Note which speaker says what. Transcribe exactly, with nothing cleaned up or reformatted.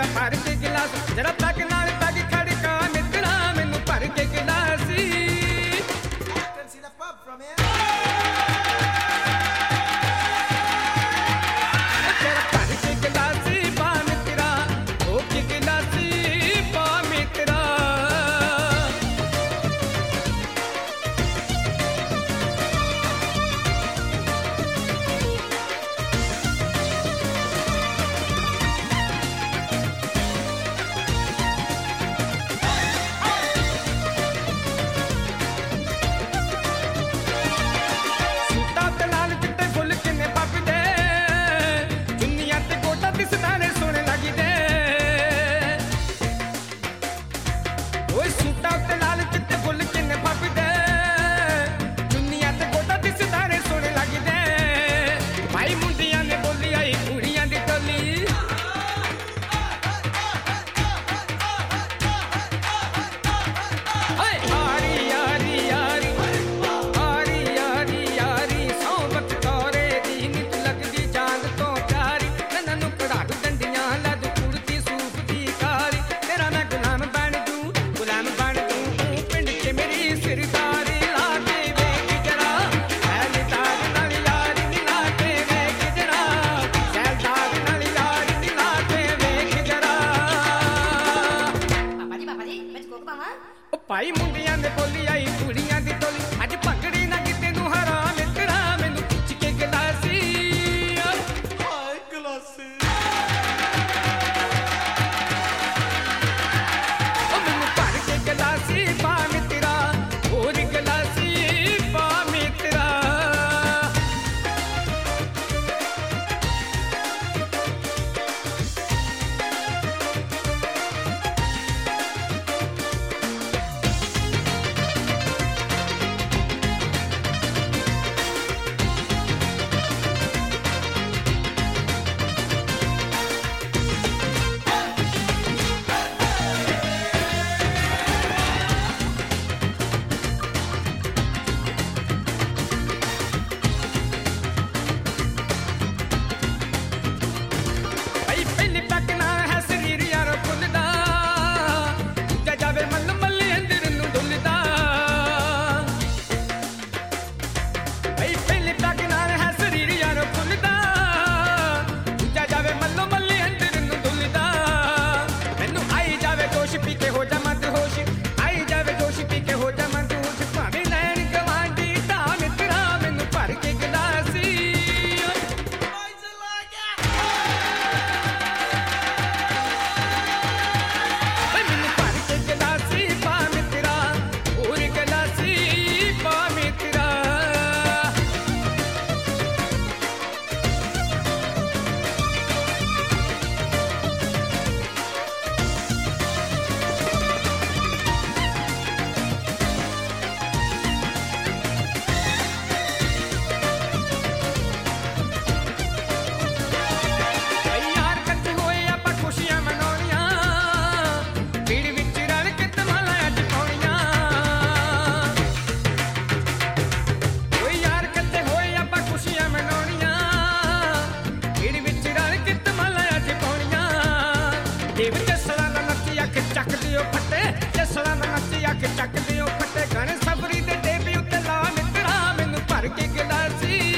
Speaker 1: ਭਰ ਕੇ ਗਿਲਾਸ ਜਰਾ ਪੈਗ ਨਾਲ ਪੈਗ ਖੜਕਾ ਮਿੱਤਰਾ ਮੈਨੂੰ ਭਰ ਕੇ ਗਿਲਾਸੀ ਜਰਾ ਭਰ ਕੇ ਗਿਲਾਸੀ ਪਾ ਮਿੱਤਰਾ ਹੋ ਕੇ ਗਿਲਾਸੀ ਪਾ ਮਿੱਤਰਾ ਭਾਈ ਮੁੰਡਿਆਂ ਦੇ ਬੋਲੀ ਆਈ ਕੁੜੀਆਂ ਦੀ ਟੋਲੀ ਅੱਜ ਭੰਗੜੀ ਨਾ ਕਿਤੇ ਨੂੰ ਹਰਾ ਮਿੱਤਰਾ ਮੈਨੂੰ ਪੁੱਛ ਕੇ ਗਲਾਸੀ ਹਾਏ ਗਲਾਸੀ ਉਹ ਮੈਨੂੰ ਭਰ ਕੇ ਗਲਾਸੀ ਪਾ ਮਿੱਤਰਾ ਹੋਰ ਗਲਾਸੀ ਪਾ ਮਿੱਤਰਾ ਜਸਲਾਂ ਦਾ ਨੱਚੀ ਅੱਖ ਚੱਕਦੀ ਉਹ ਫੱਟੇ ਗਾਣੇ ਸਬਰੀ ਦੇ ਡੇਬੀ ਉੱਤੇ ਲਾ ਮਿੱਤਰਾ ਮੈਨੂੰ ਭਰ ਕੇ ਗਲਾਸੀ